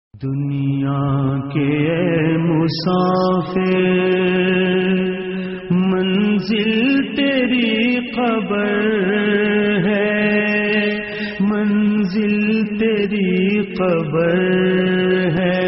دنیا کے مسافر منزل تیری قبر ہے، منزل تیری قبر ہے۔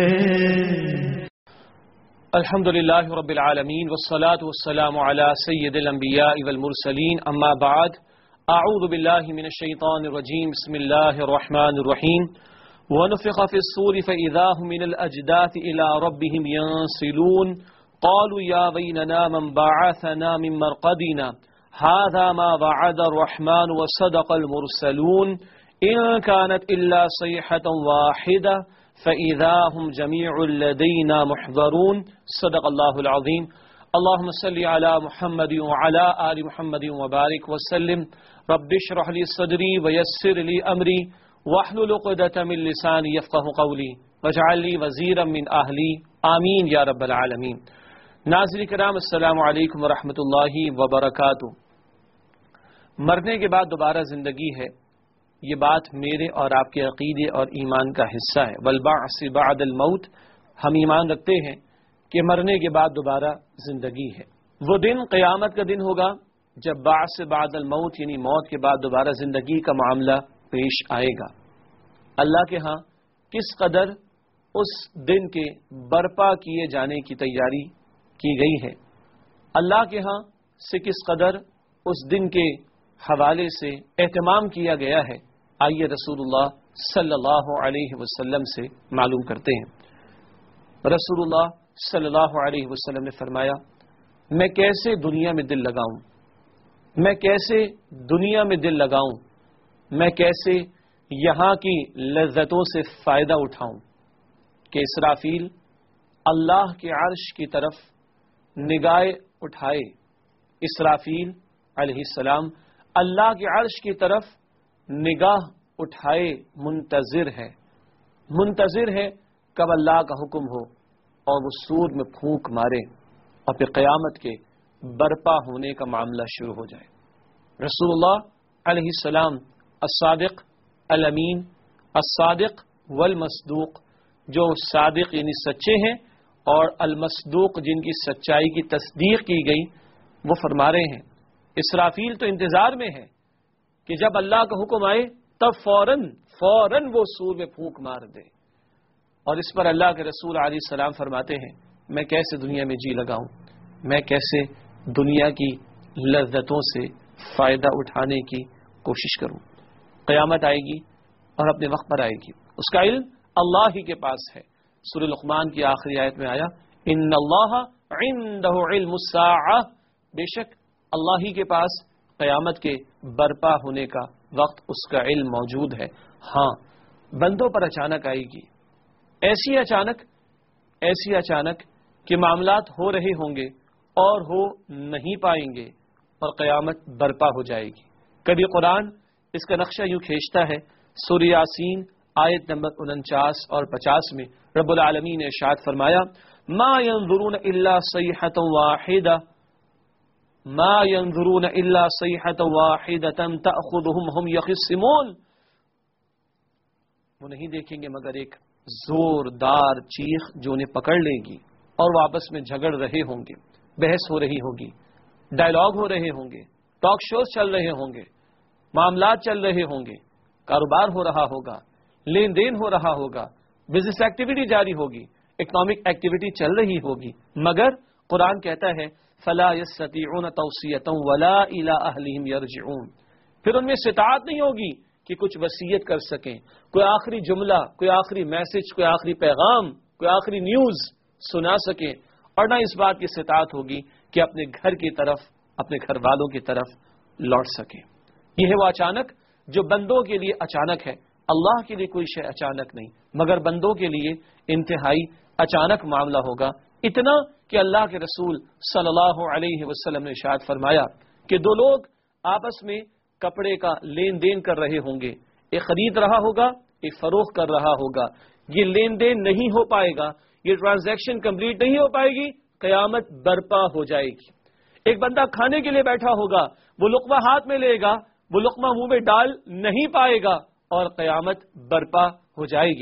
الحمدللہ رب العالمین والصلاة والسلام علی سید الانبیاء والمرسلین، اما بعد، اعوذ باللہ من الشیطان الرجیم، بسم اللہ الرحمن الرحیم۔ ونفخ في الصور فإذا هم من الأجداث إلى ربهم ينسلون قالوا يا ويلنا من بعثنا من مرقدنا هذا ما وعد الرحمن وصدق المرسلون إن كانت إلا صيحة واحدة فإذا هم جميع لدينا محضرون صدق الله العظيم۔ اللهم صل على محمد وعلى آل محمد وبارك وسلم۔ رب اشرح لي صدري ويسر لي أمري واحلل عقدۃ من لسانی یفقهوا قولی واجعل لی وزیرا من اہلی آمین یا رب العالمین۔ ناظرین کرام، السلام علیکم ورحمۃ اللہ وبرکاتہ۔ مرنے کے بعد دوبارہ زندگی ہے، یہ بات میرے اور آپ کے عقیدے اور ایمان کا حصہ ہے۔ والبعث بعد الموت، ہم ایمان رکھتے ہیں کہ مرنے کے بعد دوبارہ زندگی ہے۔ وہ دن قیامت کا دن ہوگا جب بعث بعد الموت یعنی موت کے بعد دوبارہ زندگی کا معاملہ پیش آئے گا۔ اللہ کے ہاں کس قدر اس دن کے برپا کیے جانے کی تیاری کی گئی ہے، اللہ کے ہاں سے کس قدر اس دن کے حوالے سے اہتمام کیا گیا ہے، آئیے رسول اللہ صلی اللہ علیہ وسلم سے معلوم کرتے ہیں۔ رسول اللہ صلی اللہ علیہ وسلم نے فرمایا، میں کیسے دنیا میں دل لگاؤں، میں کیسے دنیا میں دل لگاؤں، میں کیسے یہاں کی لذتوں سے فائدہ اٹھاؤں کہ اسرافیل اللہ کے عرش کی طرف نگاہ اٹھائے۔ اسرافیل علیہ السلام اللہ کے عرش کی طرف نگاہ اٹھائے منتظر ہے کب اللہ کا حکم ہو اور وہ سور میں پھونک مارے اور پھر قیامت کے برپا ہونے کا معاملہ شروع ہو جائے۔ رسول اللہ علیہ السلام الصادق الامین، الصادق والمصدوق، جو صادق یعنی سچے ہیں اور المصدوق جن کی سچائی کی تصدیق کی گئی، وہ فرما رہے ہیں اسرافیل تو انتظار میں ہے کہ جب اللہ کا حکم آئے تب فوراً وہ سور میں پھونک مار دے۔ اور اس پر اللہ کے رسول علیہ السلام فرماتے ہیں، میں کیسے دنیا میں جی لگاؤں، میں کیسے دنیا کی لذتوں سے فائدہ اٹھانے کی کوشش کروں۔ قیامت آئے گی اور اپنے وقت پر آئے گی، اس کا علم اللہ ہی کے پاس ہے۔ سورہ لقمان کی آخری آیت میں آیا، ان اللہ عنده علم الساعہ، بے شک اللہ ہی کے پاس قیامت کے برپا ہونے کا وقت اس کا علم موجود ہے۔ ہاں، بندوں پر اچانک آئے گی، ایسی اچانک کہ معاملات ہو رہے ہوں گے اور ہو نہیں پائیں گے اور قیامت برپا ہو جائے گی۔ کبھی قرآن اس کا نقشہ یوں کھینچتا ہے، سورہ یاسین آیت نمبر 49 اور 50 میں رب العالمین نے ارشاد فرمایا، ما ينظرون الا صیحۃ واحدہ، ما ينظرون الا صیحۃ واحدۃ تأخذهم هم یخصمون، وہ نہیں دیکھیں گے مگر ایک زوردار چیخ جو انہیں پکڑ لے گی اور وہ آپس میں جھگڑ رہے ہوں گے، بحث ہو رہی ہوگی، ڈائلاگ ہو رہے ہوں گے، ٹاک شوز چل رہے ہوں گے، معاملات چل رہے ہوں گے، کاروبار ہو رہا ہوگا، لین دین ہو رہا ہوگا، بزنس ایکٹیویٹی جاری ہوگی، اکنامک ایکٹیویٹی چل رہی ہوگی، مگر قرآن کہتا ہے فلا یستطیعون توصیۃ ولا الی اہلہم یرجعون، پھر ان میں استطاعت نہیں ہوگی کہ کچھ وصیت کر سکیں، کوئی آخری جملہ، کوئی آخری میسج، کوئی آخری پیغام، کوئی آخری نیوز سنا سکیں، اور نہ اس بات کی استطاعت ہوگی کہ اپنے گھر کی طرف، اپنے گھر والوں کی طرف لوٹ سکیں۔ یہ ہے وہ اچانک جو بندوں کے لیے اچانک ہے، اللہ کے لیے کوئی شے اچانک نہیں، مگر بندوں کے لیے انتہائی اچانک معاملہ ہوگا، اتنا کہ اللہ کے رسول صلی اللہ علیہ وسلم نے ارشاد فرمایا کہ دو لوگ آپس میں کپڑے کا لین دین کر رہے ہوں گے، ایک خرید رہا ہوگا، ایک فروخت کر رہا ہوگا، یہ لین دین نہیں ہو پائے گا، یہ ٹرانزیکشن کمپلیٹ نہیں ہو پائے گی، قیامت برپا ہو جائے گی۔ ایک بندہ کھانے کے لیے بیٹھا ہوگا، وہ لقمہ ہاتھ میں لے گا، وہ لقمہ منہ میں ڈال نہیں پائے گا اور قیامت برپا ہو جائے گی۔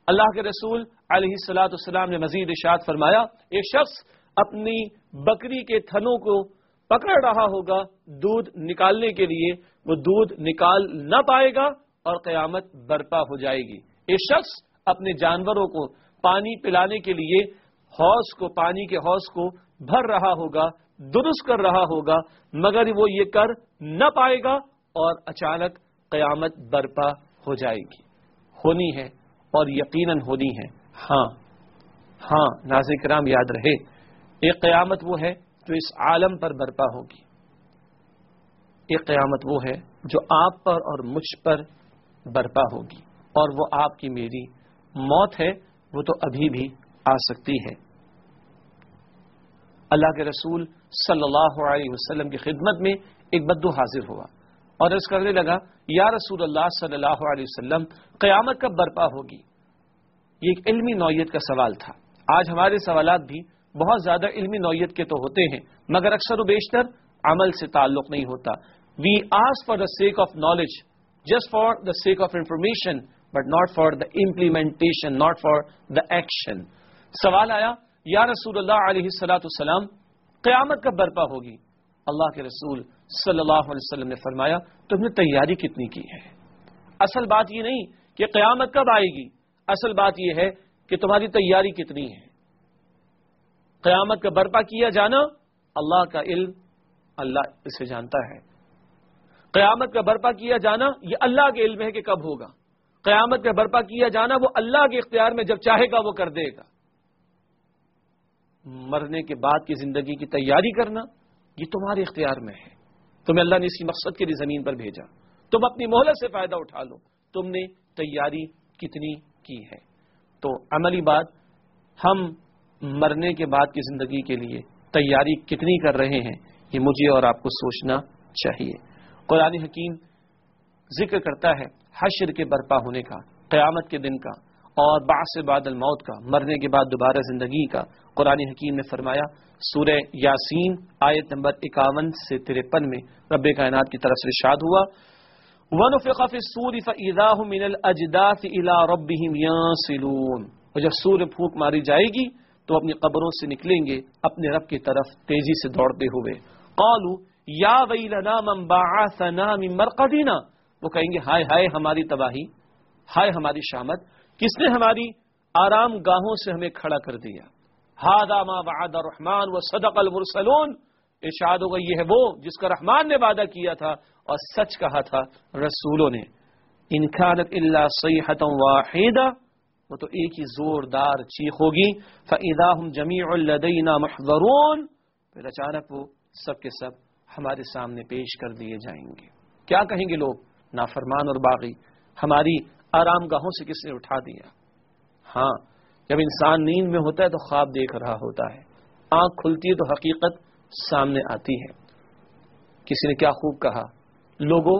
اللہ کے رسول علیہ الصلوۃ والسلام نے مزید ارشاد فرمایا ایک شخص اپنی بکری کے تھنوں کو پکڑ رہا ہوگا دودھ نکالنے کے لیے، وہ دودھ نکال نہ پائے گا اور قیامت برپا ہو جائے گی۔ ایک شخص اپنے جانوروں کو پانی پلانے کے لیے پانی کے حوض کو بھر رہا ہوگا، درست کر رہا ہوگا، مگر وہ یہ کر نہ پائے گا اور اچانک قیامت برپا ہو جائے گی۔ ہونی ہے اور یقیناً ہونی ہے۔ ہاں ناظرین کرام یاد رہے، ایک قیامت وہ ہے جو اس عالم پر برپا ہوگی، ایک قیامت وہ ہے جو آپ پر اور مجھ پر برپا ہوگی، اور وہ آپ کی میری موت ہے، وہ تو ابھی بھی آ سکتی ہے۔ اللہ کے رسول صلی اللہ علیہ وسلم کی خدمت میں ایک بدو حاضر ہوا اور عرض کرنے لگا یا رسول اللہ صلی اللہ علیہ وسلم قیامت کب برپا ہوگی؟ یہ ایک علمی نوعیت کا سوال تھا۔ آج ہمارے سوالات بھی بہت زیادہ علمی نوعیت کے تو ہوتے ہیں مگر اکثر و بیشتر عمل سے تعلق نہیں ہوتا۔ We ask for the sake of knowledge, just for the sake of information, but not for the implementation, not for the action. سوال آیا یا رسول اللہ علیہ الصلوۃ والسلام قیامت کب برپا ہوگی؟ اللہ کے رسول صلی اللہ علیہ وسلم نے فرمایا تم نے تیاری کتنی کی ہے؟ اصل بات یہ نہیں کہ قیامت کب آئے گی، اصل بات یہ ہے کہ تمہاری تیاری کتنی ہے۔ قیامت کا برپا کیا جانا اللہ کا علم، اللہ اسے جانتا ہے۔ قیامت کا برپا کیا جانا یہ اللہ کے علم ہے کہ کب ہوگا۔ قیامت کا برپا کیا جانا وہ اللہ کے اختیار میں جب چاہے گا وہ کر دے گا۔ مرنے کے بعد کی زندگی کی تیاری کرنا یہ تمہارے اختیار میں ہے، تمہیں اللہ نے اسی مقصد کے لیے زمین پر بھیجا، تم اپنی مہلت سے فائدہ اٹھا لو، تم نے تیاری کتنی کی ہے۔ تو عملی بات، ہم مرنے کے بعد کی زندگی کے لیے تیاری کتنی کر رہے ہیں یہ مجھے اور آپ کو سوچنا چاہیے۔ قرآن حکیم ذکر کرتا ہے حشر کے برپا ہونے کا، قیامت کے دن کا، اور بعث بعد الموت کا، مرنے کے بعد دوبارہ زندگی کا۔ قرآن حکیم نے فرمایا سورہ یاسین آیت نمبر 51 سے 53 میں رب کائنات کی طرف سے ارشاد ہوا وَنُفِخَ فِي الصُّورِ فَإِذَا هُمْ مِنَ الْأَجْدَاثِ إِلَىٰ رَبِّهِمْ يَنسِلُونَ، اور جب سور پھونک ماری جائے گی تو اپنی قبروں سے نکلیں گے اپنے رب کی طرف تیزی سے دوڑتے ہوئے۔ قالوا یا ویلنا من بعثنا من مرقدنا، وہ کہیں گے ہائے ہائے ہماری تباہی، ہائے ہماری شامت، کس نے ہماری آرام گاہوں سے ہمیں کھڑا کر دیا۔ ھذا ما وعد الرحمن وصدق المرسلون، ارشاد ہوگا یہ ہے وہ جس کا رحمان نے وعدہ کیا تھا اور سچ کہا تھا رسولوں نے۔ ان كانت الا صيحة واحدة، وہ تو ایک ہی زوردار چیخ ہوگی۔ فاذا هم جميع لدينا محضرون، پھر اچانک وہ سب کے سب ہمارے سامنے پیش کر دیے جائیں گے۔ کیا کہیں گے لوگ؟ نافرمان اور باغی، ہماری آرام گاہوں سے کس نے اٹھا دیا؟ ہاں، جب انسان نیند میں ہوتا ہے تو خواب دیکھ رہا ہوتا ہے، آنکھ کھلتی ہے تو حقیقت سامنے آتی ہے۔ کسی نے کیا خوب کہا، لوگوں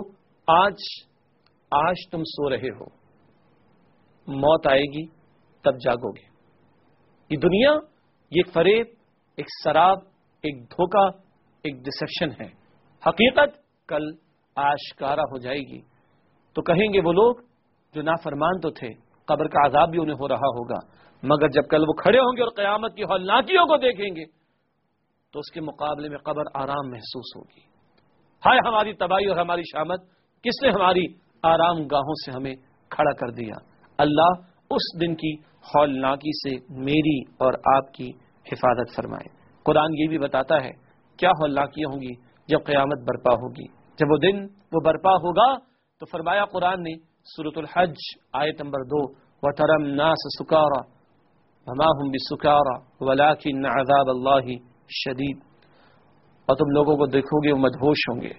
آج تم سو رہے ہو، موت آئے گی تب جاگو گے۔ یہ دنیا یہ ایک فریب، ایک سراب، ایک دھوکہ، ایک ڈسیپشن ہے۔ حقیقت کل آشکارا ہو جائے گی۔ تو کہیں گے وہ لوگ جو نافرمان تو تھے، قبر کا عذاب بھی انہیں ہو رہا ہوگا، مگر جب کل وہ کھڑے ہوں گے اور قیامت کی ہولناکیوں کو دیکھیں گے تو اس کے مقابلے میں قبر آرام محسوس ہوگی۔ ہائے ہماری تباہی اور ہماری شامت، کس نے ہماری آرام گاہوں سے ہمیں کھڑا کر دیا۔ اللہ اس دن کی ہولناکی سے میری اور آپ کی حفاظت فرمائے۔ قرآن یہ بھی بتاتا ہے کیا ہولناکیاں ہوں گی جب قیامت برپا ہوگی۔ جب وہ دن وہ برپا ہوگا تو فرمایا قرآن نے سورۃ الحج آیت نمبر 2 وَتَرَى النَّاسَ سُكَارَى وَمَا هُمْ بِسُكَارَى وَلَكِنَّ عَذَابَ اللَّهِ شَدِيدٌ، اور تم لوگوں کو دیکھو گے وہ مدہوش ہوں گے،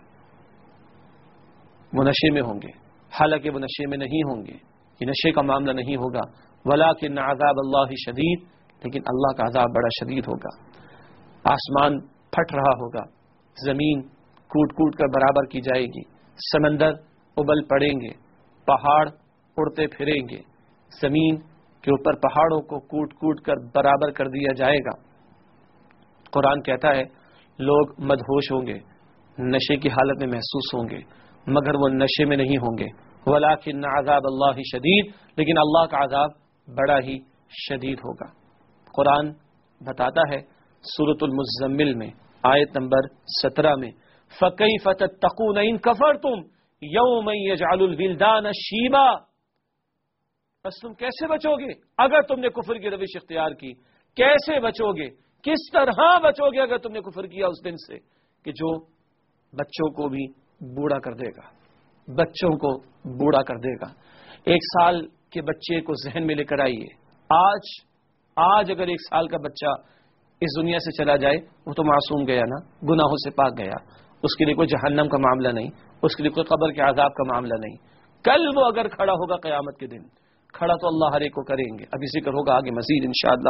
وہ نشے میں ہوں گے، حالانکہ وہ نشے میں نہیں ہوں گے، یہ نشے کا معاملہ نہیں ہوگا۔ وَلَكِنَّ عَذَابَ اللَّهِ شَدِيدٌ، لیکن اللہ کا عذاب بڑا شدید ہوگا۔ آسمان پھٹ رہا ہوگا، زمین کوٹ کوٹ کر برابر کی جائے گی، سمندر ابل پڑیں گے، پہاڑ اڑتے پھریں گے، زمین کے اوپر پہاڑوں کو کوٹ کوٹ کر برابر کر دیا جائے گا۔ قرآن کہتا ہے لوگ مدہوش ہوں گے، نشے کی حالت میں محسوس ہوں گے، مگر وہ نشے میں نہیں ہوں گے۔ وَلَكِنَّ عَذَابَ اللَّهِ شَدِيدٌ، لیکن اللہ کا عذاب بڑا ہی شدید ہوگا۔ قرآن بتاتا ہے سورۃ المزمل میں آیت نمبر 17 میں فَكَيْفَ تَتَّقُونَ إِن كَفَرْتُمْ يَوْمًا يَجْعَلُ الْوِلْدَانَ شِيبًا، بس تم کیسے بچو گے اگر تم نے کفر کی روش اختیار کی؟ کیسے بچو گے، کس طرح بچو گے اگر تم نے کفر کیا اس دن سے کہ جو بچوں کو بھی بوڑھا کر دے گا، بچوں کو بوڑھا کر دے گا۔ 1 سال کے بچے کو ذہن میں لے کر آئیے، آج اگر 1 سال کا بچہ اس دنیا سے چلا جائے وہ تو معصوم گیا نا، گناہوں سے پاک گیا، اس کے لیے کوئی جہنم کا معاملہ نہیں، اس کے لیے کوئی قبر کے عذاب کا معاملہ نہیں۔ کل وہ اگر کھڑا ہوگا قیامت کے دن، کھڑا تو اللہ ہر ایک کو کریں گے، ابھی ذکر ہوگا آگے مزید انشاءاللہ۔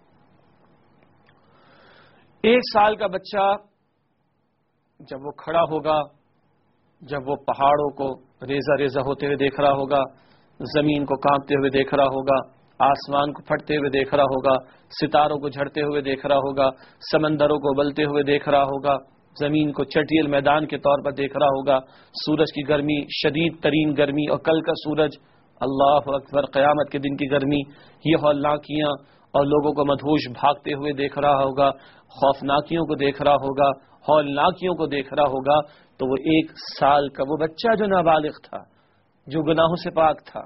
1 سال کا بچہ جب وہ کھڑا ہوگا، جب وہ پہاڑوں کو ریزہ ریزہ ہوتے ہوئے دیکھ رہا ہوگا، زمین کو کانپتے ہوئے دیکھ رہا ہوگا، آسمان کو پھٹتے ہوئے دیکھ رہا ہوگا، ستاروں کو جھڑتے ہوئے دیکھ رہا ہوگا، سمندروں کو ابلتے ہوئے دیکھ رہا ہوگا، زمین کو چٹیل میدان کے طور پر دیکھ رہا ہوگا، سورج کی گرمی، شدید ترین گرمی، اور کل کا سورج، اللہ اکبر، قیامت کے دن کی گرمی، یہ ہولناکیاں، اور لوگوں کو مدہوش بھاگتے ہوئے دیکھ رہا ہوگا، خوفناکیوں کو دیکھ رہا ہوگا، ہولناکیوں کو دیکھ رہا ہوگا، تو وہ 1 سال کا وہ بچہ جو نابالغ تھا، جو گناہوں سے پاک تھا،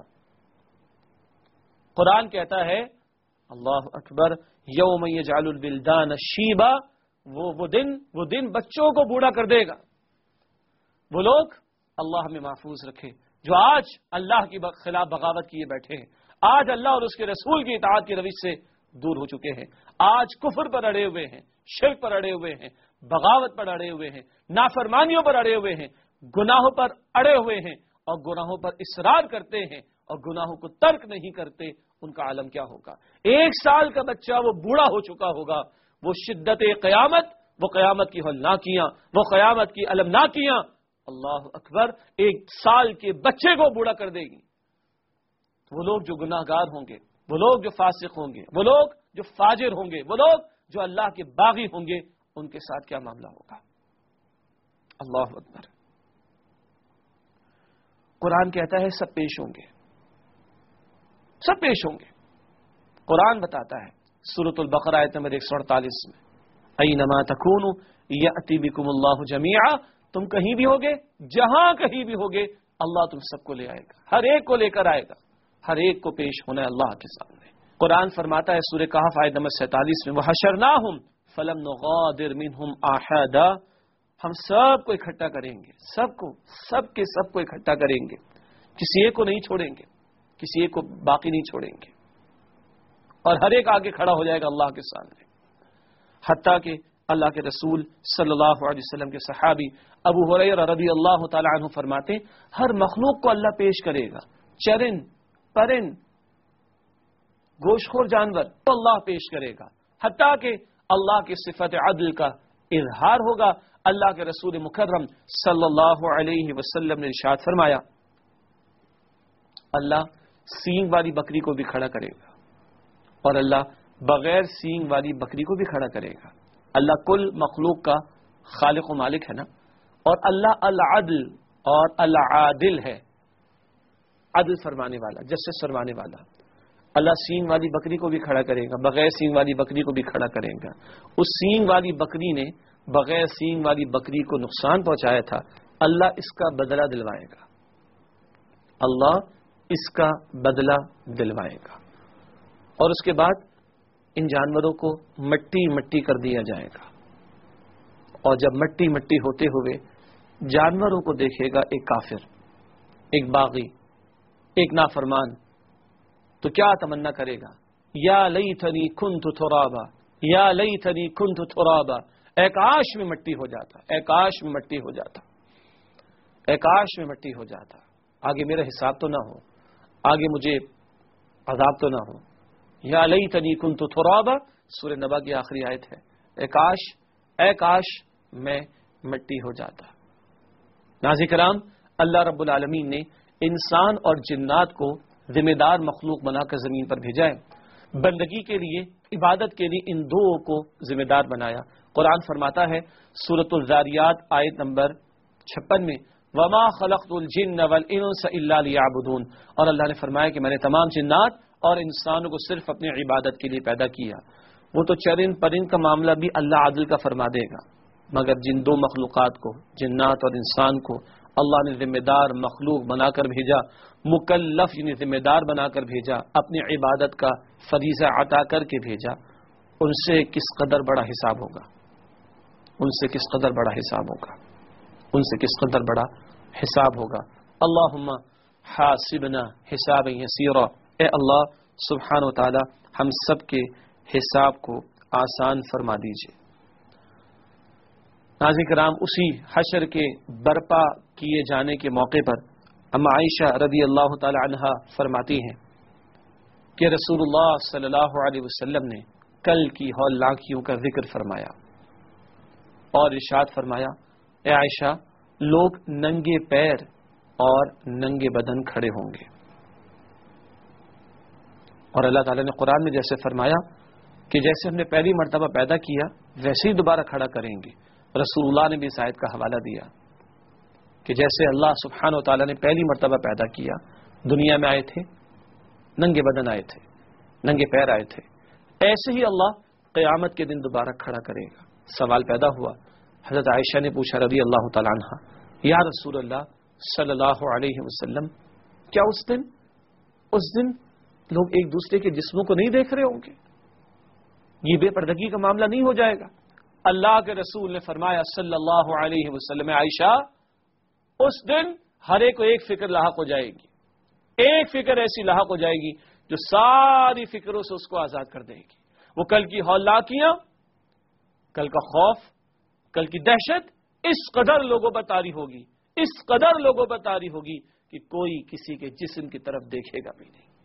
قرآن کہتا ہے اللہ اکبر یوم یجعل الولدان شیبا، وہ دن بچوں کو بوڑھا کر دے گا۔ وہ لوگ، اللہ ہمیں محفوظ رکھے، جو آج اللہ کی خلاف بغاوت کیے بیٹھے ہیں، آج اللہ اور اس کے رسول کی اطاعت کی روش سے دور ہو چکے ہیں، آج کفر پر اڑے ہوئے ہیں، شرک پر اڑے ہوئے ہیں، بغاوت پر اڑے ہوئے ہیں، نافرمانیوں پر اڑے ہوئے ہیں، گناہوں پر اڑے ہوئے ہیں، اور گناہوں پر اصرار کرتے ہیں اور گناہوں کو ترک نہیں کرتے، ان کا عالم کیا ہوگا؟ 1 سال کا بچہ وہ بوڑھا ہو چکا ہوگا، وہ شدت قیامت، وہ قیامت کی ہولناکیاں، وہ قیامت کی المناکیاں، اللہ اکبر، 1 سال کے بچے کو بوڑھا کر دے گی۔ وہ لوگ جو گناہ گار ہوں گے، وہ لوگ جو فاسق ہوں گے، وہ لوگ جو فاجر ہوں گے، وہ لوگ جو اللہ کے باغی ہوں گے، ان کے ساتھ کیا معاملہ ہوگا؟ اللہ اکبر۔ قرآن کہتا ہے سب پیش ہوں گے، سب پیش ہوں گے۔ قرآن بتاتا ہے سورۃ البقرہ آیت نمبر 148 میں اینما تکونوا یأتی بکم اللہ جمیعا، تم کہیں بھی ہوگے، جہاں کہیں بھی ہوگے، اللہ تم سب کو لے آئے گا، ہر ایک کو لے کر آئے گا، ہر ایک کو پیش ہونا ہے اللہ کے سامنے۔ قرآن فرماتا ہے سورہ کہف آیت نمبر 47 میں وحشرناہم فلم نغادر منہم احدا، ہم سب کو اکٹھا کریں گے، سب کو اکٹھا کریں گے، کسی ایک کو نہیں چھوڑیں گے، کسی ایک کو باقی نہیں چھوڑیں گے، اور ہر ایک آگے کھڑا ہو جائے گا اللہ کے سامنے۔ حتیٰ کہ اللہ کے رسول صلی اللہ علیہ وسلم کے صحابی ابو ہریرہ رضی اللہ تعالی عنہ فرماتے ہیں ہر مخلوق کو اللہ پیش کرے گا، چرند، پرند، گوشت خور جانور تو اللہ پیش کرے گا، حتیٰ کہ اللہ کی صفت عدل کا اظہار ہوگا۔ اللہ کے رسول مکرم صلی اللہ علیہ وسلم نے ارشاد فرمایا اللہ سینگ والی بکری کو بھی کھڑا کرے گا، اور اللہ بغیر سینگ والی بکری کو بھی کھڑا کرے گا۔ اللہ کل مخلوق کا خالق و مالک ہے نا، اور اللہ العدل اور العادل ہے، عدل فرمانے والا، جسٹس فرمانے والا۔ اللہ سینگ والی بکری کو بھی کھڑا کرے گا، بغیر سینگ والی بکری کو بھی کھڑا کرے گا۔ اس سینگ والی بکری نے بغیر سینگ والی بکری کو نقصان پہنچایا تھا، اللہ اس کا بدلہ دلوائے گا، اللہ اس کا بدلہ دلوائے گا۔ اور اس کے بعد ان جانوروں کو مٹی مٹی کر دیا جائے گا، اور جب مٹی مٹی ہوتے ہوئے جانوروں کو دیکھے گا ایک کافر، ایک باغی، ایک نافرمان، تو کیا تمنا کرے گا؟ یا لیتنی کنت ترابا، یا لیتنی کنت ترابا، اے کاش میں مٹی ہو جاتا، اے کاش میں مٹی ہو جاتا، اے کاش میں مٹی ہو جاتا، آگے میرا حساب تو نہ ہو، آگے مجھے عذاب تو نہ ہو۔ یا لیتنی کنت ترابا سورہ نبا کی آخری آیت ہے، اے کاش میں مٹی ہو جاتا۔ ناظرین کرام، اللہ رب العالمین نے انسان اور جنات کو ذمہ دار مخلوق بنا کر زمین پر بھیجا ہے، بندگی کے لیے، عبادت کے لیے ان دو کو ذمہ دار بنایا۔ قرآن فرماتا ہے سورۃ الذاریات آیت نمبر 56 میں وما خلقت الجن والانس الا لیعبدون، اور اللہ نے فرمایا کہ میں نے تمام جنات اور انسانوں کو صرف اپنی عبادت کے لیے پیدا کیا، وہ تو چرند پرند کا معاملہ بھی اللہ عدل کا فرما دے گا، مگر جن دو مخلوقات کو، جنات اور انسان کو اللہ نے ذمہ دار مخلوق بنا کر بھیجا، مکلف یعنی ذمہ دار بنا کر بھیجا، اپنی عبادت کا فریضہ عطا کر کے بھیجا، ان سے کس قدر بڑا حساب ہوگا، ان سے کس قدر بڑا حساب ہوگا، ان سے کس قدر بڑا حساب ہوگا۔ اللہم حاسبنا حسابا یسیرا، اے اللہ سبحانہ و تعالی ہم سب کے حساب کو آسان فرما دیجئے۔ ناظرین کرام، اسی حشر کے برپا کیے جانے کے موقع پر اما عائشہ رضی اللہ تعالی عنہا فرماتی ہیں کہ رسول اللہ صلی اللہ علیہ وسلم نے کل کی ہولناکیوں کا ذکر فرمایا اور ارشاد فرمایا، اے عائشہ لوگ ننگے پیر اور ننگے بدن کھڑے ہوں گے، اور اللہ تعالیٰ نے قرآن میں جیسے فرمایا کہ جیسے ہم نے پہلی مرتبہ پیدا کیا ویسے ہی دوبارہ کھڑا کریں گے، رسول اللہ نے بھی اس آیت کا حوالہ دیا کہ جیسے اللہ سبحانہ و تعالیٰ نے پہلی مرتبہ پیدا کیا، دنیا میں آئے تھے ننگے بدن آئے تھے، ننگے پیر آئے تھے، ایسے ہی اللہ قیامت کے دن دوبارہ کھڑا کرے گا۔ سوال پیدا ہوا، حضرت عائشہ نے پوچھا رضی اللہ تعالیٰ عنہ، یا رسول اللہ صلی اللہ علیہ وسلم، کیا اس دن لوگ ایک دوسرے کے جسموں کو نہیں دیکھ رہے ہوں گے؟ یہ بے پردگی کا معاملہ نہیں ہو جائے گا؟ اللہ کے رسول نے فرمایا صلی اللہ علیہ وسلم، عائشہ اس دن ہر ایک کو ایک فکر لاحق ہو جائے گی، ایک فکر ایسی لاحق ہو جائے گی جو ساری فکروں سے اس کو آزاد کر دے گی۔ وہ کل کی ہولناکیاں، کل کا خوف، کل کی دہشت اس قدر لوگوں پر طاری ہوگی، اس قدر لوگوں پر طاری ہوگی کہ کوئی کسی کے جسم کی طرف دیکھے گا بھی نہیں۔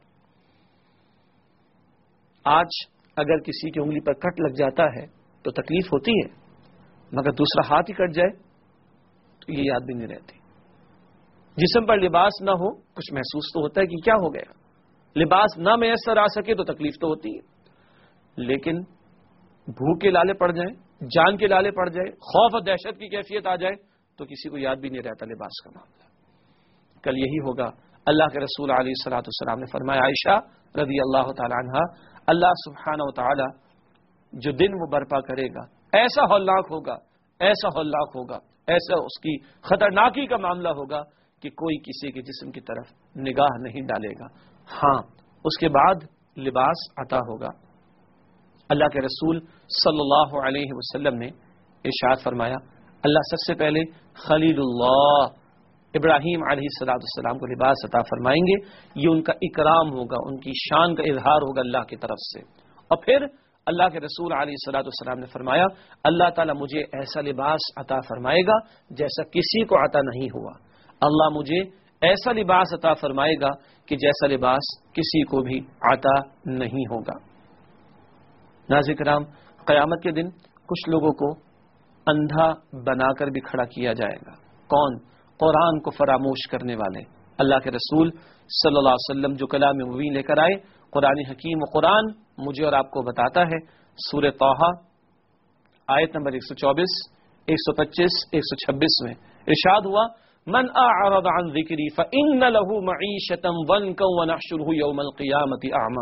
آج اگر کسی کی انگلی پر کٹ لگ جاتا ہے تو تکلیف ہوتی ہے، مگر دوسرا ہاتھ ہی کٹ جائے تو یہ یاد بھی نہیں رہتی۔ جسم پر لباس نہ ہو کچھ محسوس تو ہوتا ہے کہ کیا ہو گیا، لباس نہ میسر آ سکے تو تکلیف تو ہوتی ہے، لیکن بھوک کے لالے پڑ جائیں، جان کے لالے پڑ جائے، خوف اور دہشت کی کیفیت آ جائے تو کسی کو یاد بھی نہیں رہتا لباس کا معاملہ۔ کل یہی ہوگا۔ اللہ کے رسول علیہ الصلوۃ والسلام نے فرمایا، عائشہ رضی اللہ تعالی عنہا، اللہ سبحانہ و تعالی جو دن وہ برپا کرے گا ایسا ہولناک ہوگا، ایسا ہولناک ہوگا، ایسا اس کی خطرناکی کا معاملہ ہوگا کہ کوئی کسی کے جسم کی طرف نگاہ نہیں ڈالے گا۔ ہاں اس کے بعد لباس عطا ہوگا۔ اللہ کے رسول صلی اللہ علیہ وسلم نے ارشاد فرمایا، اللہ سب سے پہلے خلیل اللہ ابراہیم علیہ السلام کو لباس عطا فرمائیں گے، یہ ان کا اکرام ہوگا، ان کی شان کا اظہار ہوگا اللہ کی طرف سے۔ اور پھر اللہ کے رسول علیہ السلام نے فرمایا، اللہ تعالیٰ مجھے ایسا لباس عطا فرمائے گا جیسا کسی کو عطا نہیں ہوا، اللہ مجھے ایسا لباس عطا فرمائے گا کہ جیسا لباس کسی کو بھی عطا نہیں ہوگا۔ ناظرین کرام، قیامت کے دن کچھ لوگوں کو اندھا بنا کر بھی کھڑا کیا جائے گا۔ کون؟ قرآن کو فراموش کرنے والے۔ اللہ کے رسول صلی اللہ علیہ وسلم جو کلام مبین لے کر آئے، قرآن حکیم و قرآن مجھے اور آپ کو بتاتا ہے، سورہ طٰہٰ آیت نمبر 124، 125، 126 میں ارشاد ہوا، من اعرض عن ذکری فإن له معیشة ضنکا ونحشره یوم القیامة اعمی،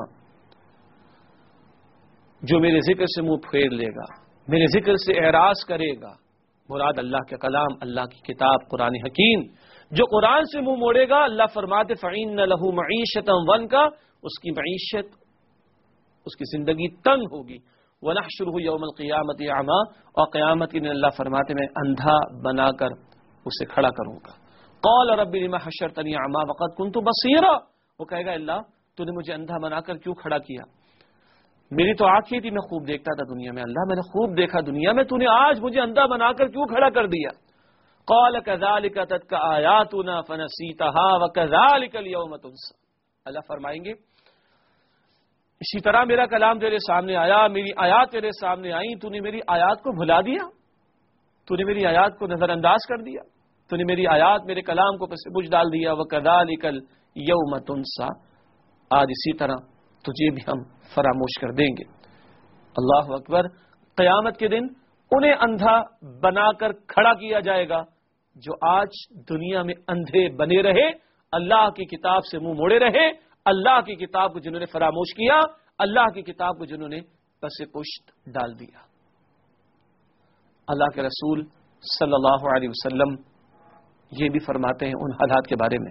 جو میرے ذکر سے منہ پھیر لے گا، میرے ذکر سے اعراض کرے گا، مراد اللہ کے کلام، اللہ کی کتاب قرآن حکیم، جو قرآن سے منہ موڑے گا اللہ فرماتے فإن له معیشة ضنکا، اس کی معیشت، اس کی زندگی تنگ ہوگی، ونحشره یوم القیامة اعمی، اور قیامت کے دن اللہ فرماتے میں اندھا بنا کر اسے کھڑا کروں گا۔ قال رب لما حشرتنی اعمی وقد كنت بصیرا، وہ کہے گا اللہ تو نے مجھے اندھا بنا کر کیوں کھڑا کیا، میری تو آنکھیں تھی، میں خوب دیکھتا تھا دنیا میں، اللہ میں نے خوب دیکھا دنیا میں، تو نے آج مجھے اندھا بنا کر کیوں کھڑا کر دیا۔ قال كذلك اتتك آیاتنا فنسیتها وكذلك اليوم تنسى، اللہ فرمائیں گے اسی طرح میرا کلام تیرے سامنے آیا، میری آیات تیرے سامنے آئی، تو نے میری آیات کو بھلا دیا، تو نے میری آیات کو نظر انداز کر دیا، تو نے میری آیات میرے کلام کو پس پوچھ ڈال دیا۔ وَكَذَلِكَ الْيَوْمَ تُنسَى، آج اسی طرح تجھے بھی ہم فراموش کر دیں گے۔ اللہ اکبر۔ قیامت کے دن انہیں اندھا بنا کر کھڑا کیا جائے گا جو آج دنیا میں اندھے بنے رہے، اللہ کی کتاب سے منہ موڑے رہے، اللہ کی کتاب کو جنہوں نے فراموش کیا، اللہ کی کتاب کو جنہوں نے پس پشت ڈال دیا۔ اللہ کے رسول صلی اللہ علیہ وسلم یہ بھی فرماتے ہیں ان حالات کے بارے میں،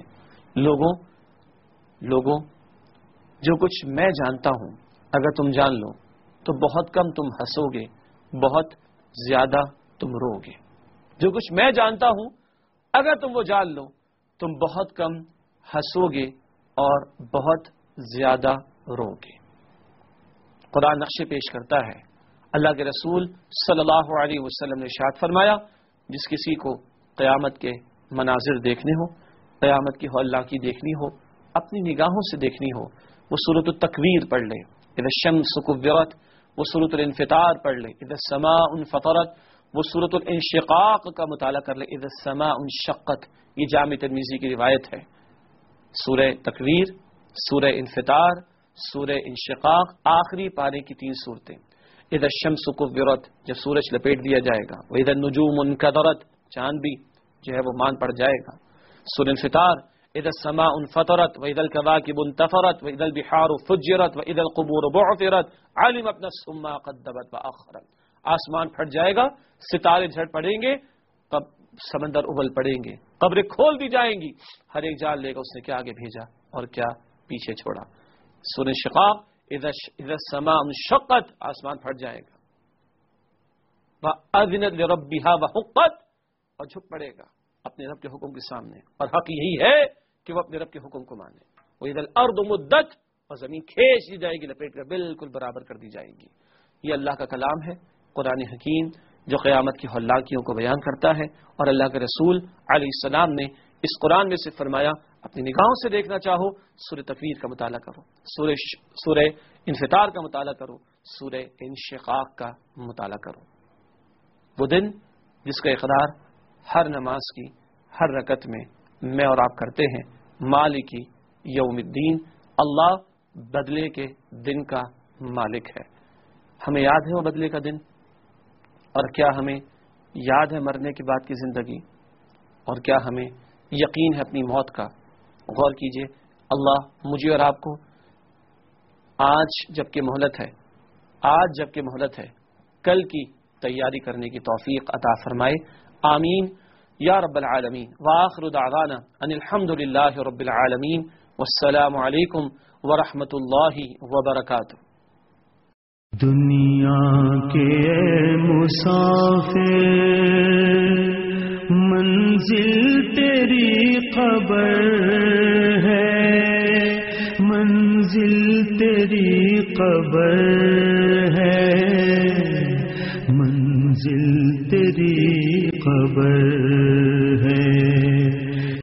لوگوں جو کچھ میں جانتا ہوں اگر تم جان لو تو بہت کم تم ہنسو گے، بہت زیادہ تم رو گے۔ جو کچھ میں جانتا ہوں اگر تم وہ جان لو تم بہت کم ہنسو گے اور بہت زیادہ رو گے۔ قرآن نقشے پیش کرتا ہے، اللہ کے رسول صلی اللہ علیہ وسلم نے ارشاد فرمایا، جس کسی کو قیامت کے مناظر دیکھنے ہو، قیامت کی ہولناکی دیکھنی ہو، اپنی نگاہوں سے دیکھنی ہو، وہ سورۃ التکویر پڑھ لے، اذا الشمس کورت، وہ سورۃ الانفطار پڑھ لے، اذا السماء انفطرت، وہ سورۃ الانشقاق کا مطالعہ کر لے، اذا السماء انشقت۔ یہ جامع ترمذی کی روایت ہے۔ سورہ تکویر، سورہ انفطار، سورہ انشقاق، آخری پارے کی 3 صورتیں۔ اذا الشمس کورت، جب سورج لپیٹ دیا جائے گا، واذا النجوم انکدرت، چاند بھی جو ہے وہ مان پڑ جائے گا۔ سورہ انفطار، اذا السماء انفطرت واذا الكواكب انتثرت واذا البحار فجرت واذا القبور بعثرت علمت نفس ما قدمت واخرت۔ آسمان پھٹ جائے گا، ستارے جھڑ پڑیں گے، سمندر ابل پڑیں گے، قبریں کھول دی جائیں گی، ہر ایک جان لے گا اس نے کیا آگے بھیجا اور کیا پیچھے چھوڑا۔ سورہ انشقاق، اذا السماء انشقت، آسمان پھٹ جائے گا، وَأَذِنَتْ لِرَبِّهَا وَحُقَّتْ، اور جھک پڑے گا اپنے رب کے حکم کے سامنے، اور حق یہی ہے کہ وہ اپنے رب کے حکم کو مانے۔ وَإِذَا الْأَرْضُ مُدَّتْ، اور زمین کھینچ دی جائے گی، لپیٹ کر بالکل برابر کر دی جائے گی۔ یہ اللہ کا کلام ہے، قرآن حکیم، جو قیامت کی ہولناکیوں کو بیان کرتا ہے، اور اللہ کے رسول علیہ السلام نے اس قرآن میں سے فرمایا، اپنی نگاہوں سے دیکھنا چاہو سورہ تکویر کا مطالعہ کرو، سورہ انفطار کا مطالعہ کرو، سورہ انشقاق کا مطالعہ کرو۔ وہ دن جس کا اقرار ہر نماز کی ہر رکعت میں اور آپ کرتے ہیں، مالکی یوم الدین، اللہ بدلے کے دن کا مالک ہے۔ ہمیں یاد ہے وہ بدلے کا دن، اور کیا ہمیں یاد ہے مرنے کے بعد کی زندگی، اور کیا ہمیں یقین ہے اپنی موت کا؟ غور کیجئے، اللہ مجھے اور آپ کو آج جبکہ مہلت ہے کل کی تیاری کرنے کی توفیق عطا فرمائے، آمین یا رب العالمین۔ وآخر دعوانا ان الحمد للہ رب العالمین، والسلام علیکم ورحمۃ اللہ وبرکاتہ۔ دنیا کے مسافر منزل تیری قبر ہے، منزل تیری قبر ہے، منزل تیری قبر ہے۔